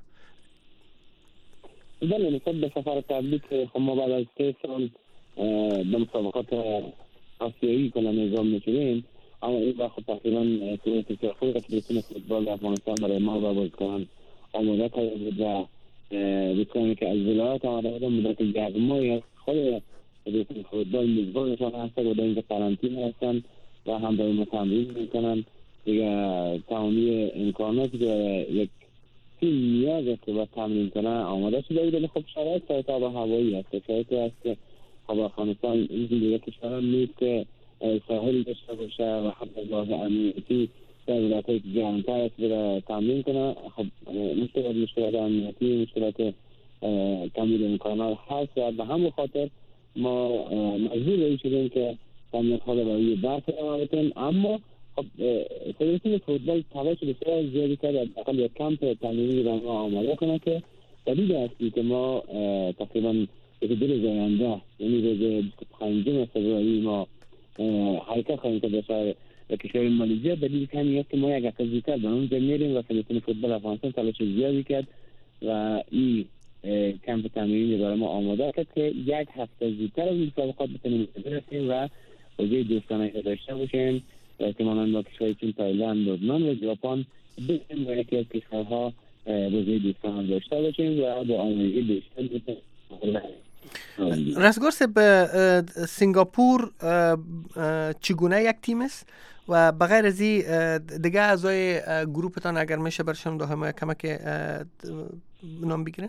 بله نسبت به سفر قبلی که خب ما بعد از سه سال به مسابقات آسیایی کلا نظام میشدیم، اما این وقت تقریبا صورت بسیار خوبی فدراسیون فوتبال افغانستان برای ما و بازیکنان آماده کرده بود و بازیکنانی که از ولایت آمده بودن مدت یک ماهی از خود فدراسیون فوتبال میزبانشان هستند و در اینجا قرنطینه هستند و هم برای ما تمرین میکنند. دیگه تمامی امکاناتی که یک تیم نیاز است که باید تمرین کنه آماده شده بود. خب شرایط سایت آب و هوایی است. شرایطی است که خب افغانستان این دیگه کشور نیست که ساحل داشته باشه و حتی از لحاظ امنیتی در ولایت‌های گرم‌تر است بره تمرین کنه. خب مشکلات مشکلات امنیتی، مشکلات کمبود امکانات هست و به همین خاطر ما مجبور شدیم که تمرین‌ها رو برای برف ادامه بدیم. اما خب فدراسیون فوتبال تلاش بسیار زیادی کرد حداقل یک کمپ تمرینی را ما آماده کنه که دلیل اصلی که ما تقریبا یک دو روز آینده یعنی روز بیست و پنجم فوریه ما حرکت خواهیم کرد به کشور مالزیا. دلیل همین است که ما یک هفته زودتر به اونجا میریم و فدراسیون فوتبال افغانستان تلاش زیادی کرد و این کمپ تمرینی برای ما آماده کرد که یک هفته زودتر از مسابقات بتونیم برسیم و بازی دوستانه داشته باشیم که مانند با کشورهای چین، تایلند، لبنان و ژاپن بتونیم با یکی از کشورها بازی دوستانه داشته باشیم و با آمادگی بیشتر بتونیم. رستگار صاحب، سنگاپور چگونه یک تیم است و بغیر از این دیگه اعضای گروپتان اگر میشه برشم دو همه کمک نام بگیرن؟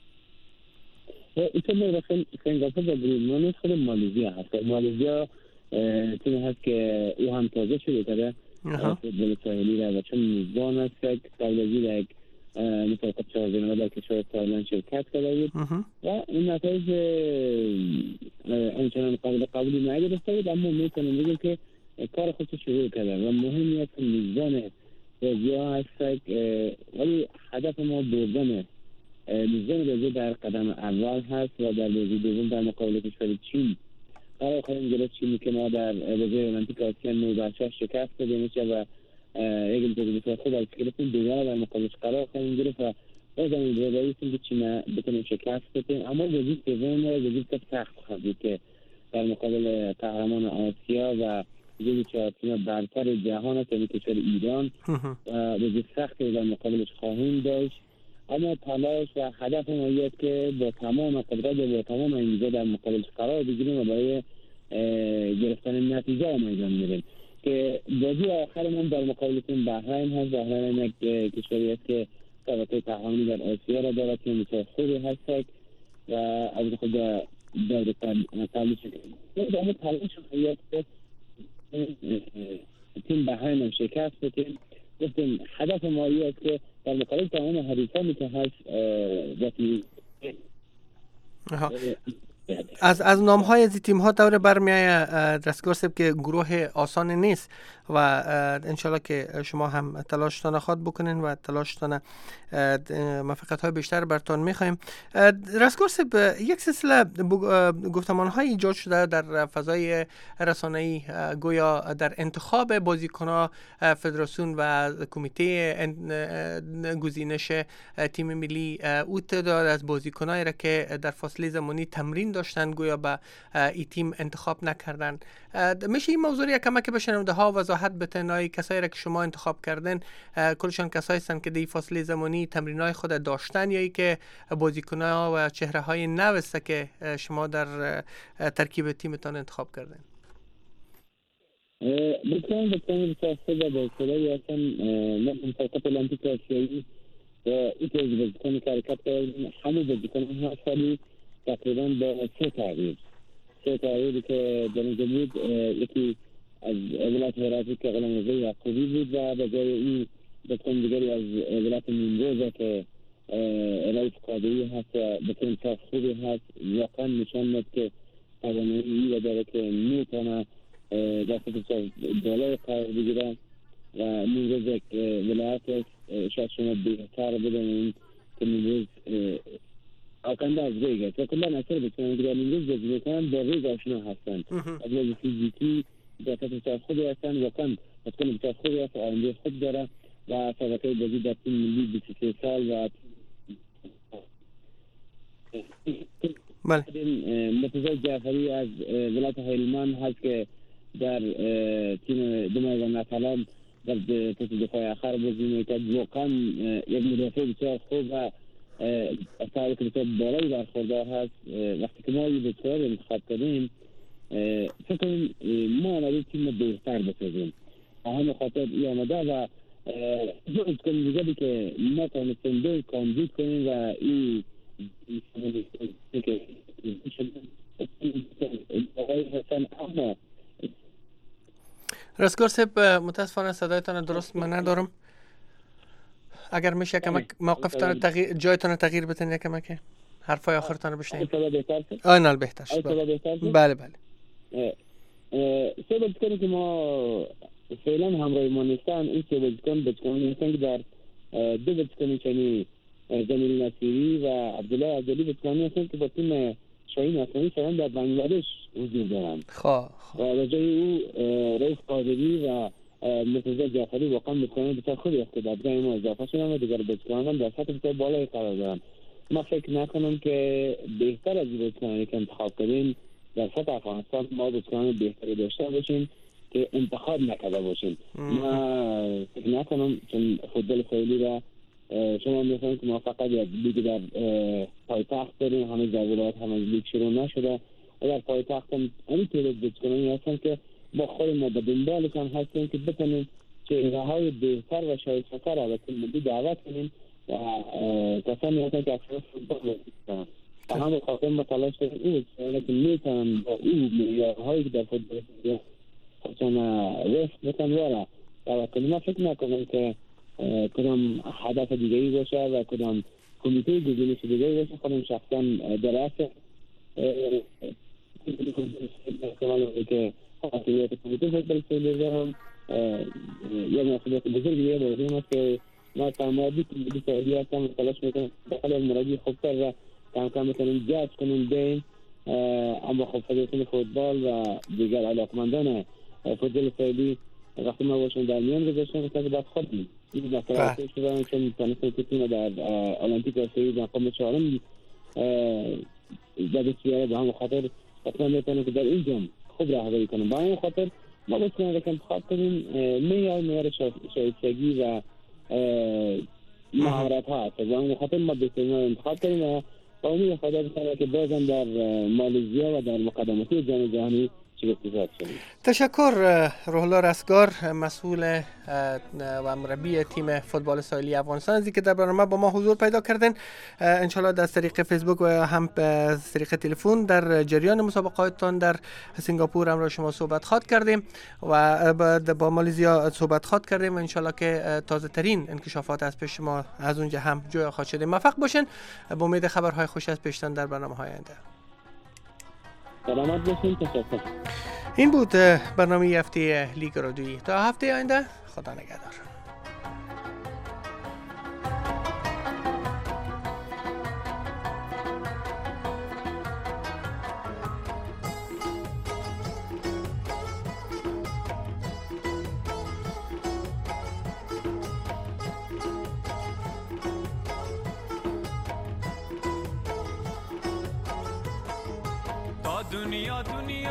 اینطور سنگاپور و گروپ خود مالزیا هست. مالزیا تیم هست که او هم تازه شده کرده فوتبال ساحلی را و چون میزبان است که تایلندی را یک مسابقات چهارجانبه در کشور تایلند شرکت کرده بود و این نتایج آنچنان قابل قبولی نگرفته بود، اما میتونم بگم که کار خودش شروع کرده و مهمی است که میزبان بازی‌ها هست ولی هدف ما بردن میزبان بازی در قدم اول هست و در بازی دوم در مقابل کشور چین قرار خواهیم گرفت. چینی که ما در بازی المپیک آسیا نو بر شش شکست دادیم و یک امتیاز بسیار خوب از گرفتیم. دوباره در مقابلش قرار خواهیم گرفت و بازم امیدوار هستیم که چین بتونیم شکست بدیم. اما بازی سوم بازی سخت خواهد بود که در مقابل قهرمان آسیا و بازی چهار تیم برتر جهان است یعنی کشور ایران و بازی سختی در مقابلش خواهیم داشت. اما تلاش و هدف ما است که با تمام قدرت و با تمام انگیزه در مقابلش قرار بگیریم و برای گرفتن نتیجه میدان میریم که بازی آخرمون در مقابل تیم بحرین هست. بحرین یک کشوری است که رابطه تحمیلی در آسیا را دارد که مثال خوبی هست و از خود دور تلاش کرد. اما تلاش است که تیم بحرین هم شکست بدیم. گفتیم هدف ما است که در مقابل تمام حریفانی که هست وقتی از از نام های از تیم ها دور برمیآید رستگار صاحب که گروه آسان نیست و انشالله که شما هم تلاشتان خود بکنین و تلاشتان موفقیت های بیشتر برتان میخوایم. رستگار صاحب یک سلسله گفتمان های ایجاد شده در فضای رسانه‌ای گویا در انتخاب بازیکن‌ها فدراسیون و کمیته گزینش تیم ملی او تعداد از بازیکنایی را که در فاصله زمانی تمرین داشتن گویا به این تیم انتخاب نکردن. میشه این موضوع یک کمک به شنونده ها وضاحت بتن؟ ای کسایی را که شما انتخاب کردن کلشان کسایی هستند که در فاصله زمانی تمرینای خود داشتن یا ای که بازیکن‌ها و چهره های نو است که شما در ترکیب تیمتان انتخاب کردن؟ بسیار بسیار بسیار خوبه به اصطلاحی هستن من مسابقات المپیک آسیایی و این که بازیکن که حرکت کردن همه بازیکن ها سالی تقریبا با سه تغییر سه تغییری که در اینجا بود. یکی از ولایت هراتی که غلام رضا یعقوبی بود و به جای این بازیکن دیگری از ولایت نیمروز که رئیس قادری هست و بسیار خوبی هست. واقعا نشان می‌دهد که توانایی را داره که میتونه در سطح بالای قرار بگیره و نیمروز یک ولایت است. شاید شما بهتر بدانید که نیمروز آکنده از ریگ است و کلا اثر بسیار که در نیمروز بازیکنان با ریگ آشنا هستند. از لحاظ فیزیکی در سطح بسیار خوبی هستند. واقعا بازیکن بسیار خوبی است و آینده خوب داره و سابقه بازی در تیم ملی بیست و سه سال و بله. مرتضی جعفری از ولایت هلمند هست که در تیم دمای و نفلان در پست دفاع آخر بازی میکرد. واقعا یک مدافع بسیار خوب و تحریک بسیار بالایی برخوردار هست. وقتی که ما یه بسیار انتخاب کردیم فکر کنیم ما آمده تیم بهتر بسازیم همه خاطر ای آمده و جوز کنیم دیگه که ما تانستیم دو کامزید کنیم و این رستگار صاحب متاسفانه صدایتان درست من ندارم. اگر میشه کمک موقفتان تغییر جایتان تغییر بتین یک کمک حرفای آخرتان رو بشنیم. آه نه بهتر شد. بله بله. سه بازیکن که ما فعلا همراه ما نیستن این سه بازیکن بازیکن نیستن که در دو بازیکن چنی جمیل نصیری و عبدالله عبدالی بازیکن هستند که با تیم شاهین اسلامی شدن در بنگلادش حضور دارند. خواه و به جای او رئیس قادری و مرتضی جعفری واقعا بازیکنان بسیار خوبی است که در جای ما اضافه شدن و دیگر بازیکنان در سطح بسیار بالای قرار دارند. ما فکر نکنم که بهتر از بازیکنانی که انتخاب کردیم در سطح افغانستان ما بازیکنان بهتری داشته باشیم که انتخاب نکرده باشیم. ما فکر نکنم چون فوتبال خیلی را شما می‌فهمید که ما فقط یک لیگ در پایتخت داریم، همه در ولایت همه لیگ شروع نشده و در پایتخت هم همین تعداد بازیکنانی هستن که با خود ما به دنبالشان هستیم که بتونیم چهره‌های بهتر و شایسته‌تر را به تیم ملی دعوت کنیم و کسانی هستن که اکثر فوتبال بازی می‌کنن. و همه خاطر ما تلاش داریم این که میتونن با این معیارهایی که در فوتبال خودشان رفت بتن وارا دعوت کنیم. من فکر نکنم که کدام هدف دیگری باشه و کدام کمیته گزینش دیگری باشه. خودم شخصا درسته که مسئولیت کمیته فوتبال سعودی دارم. یک مسئولیت بزرگی یه بازیم است که ما تمامی کمیته سعودی هستم و تلاش میکنم بخاطر مربی خوبتر و کم کم میکنیم جذب کنیم بین اما خب فدراسیون فوتبال و دیگر علاقمندان فوتبال سعودی وقتی ما باشون در میان گذاشتن که بعد خودیم این مسئله شدن چون تانستن که تیم در المپیک آسیایی در مقام چهارم جدید بیاره به همون خاطر حتما میتونه که در این جام خوب راهبری کنیم. با این خاطر ما بسیار را که انتخاب کنیم معیار معیار شایستگی و مهارت ها هست. با این خاطر ما بسیار انتخاب کنیم و با امید خدا بسیار که بازم در مالزیا و در مقدماتی جام جهانی تشکر روح الله رستگار مسئول و مربی تیم فوتبال ساحلی افغانستان از اینکه در برنامه با ما حضور پیدا کردن. انشالله از طریق فیسبوک و هم از طریق تلفن در جریان مسابقاتتان در سنگاپور هم را شما صحبت خواد کردیم و با مالزیا صحبت خواد کردیم و انشالله که تازه ترین انکشافات از پیش شما از اونجا هم جای خواهد شده. موفق باشین. با امید خبرهای خوش از پیشتان در برنامه های آینده. سلامت باشین. تشکر. این بود برنامه هفته لیگ رادیویی. تا هفته آینده خدا نگهدار. دنیا دنیا